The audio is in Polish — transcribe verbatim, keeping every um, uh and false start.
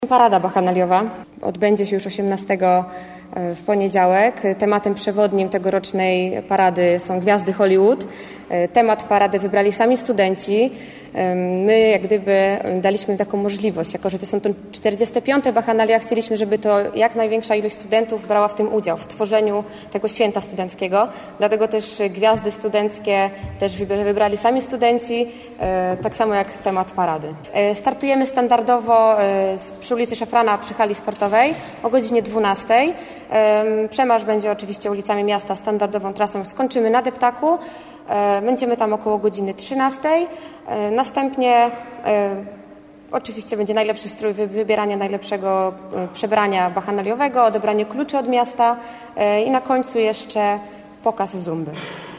Parada Bacchanaliowa odbędzie się już osiemnastego w poniedziałek. Tematem przewodnim tegorocznej parady są gwiazdy Hollywood. Temat parady wybrali sami studenci. My jak gdyby daliśmy im taką możliwość, jako że to są to czterdzieste piąte Bacchanalia, chcieliśmy, żeby to jak największa ilość studentów brała w tym udział, w tworzeniu tego święta studenckiego. Dlatego też gwiazdy studenckie też wybrali sami studenci, tak samo jak temat parady. Startujemy standardowo przy ulicy Szafrana przy hali sportowej o godzinie dwunastej. Przemarsz będzie oczywiście ulicami miasta standardową trasą. Skończymy na Deptaku. Będziemy tam około godziny trzynastej. Następnie oczywiście będzie najlepszy strój, wybieranie najlepszego przebrania bacchanaliowego, odebranie kluczy od miasta i na końcu jeszcze pokaz zumby.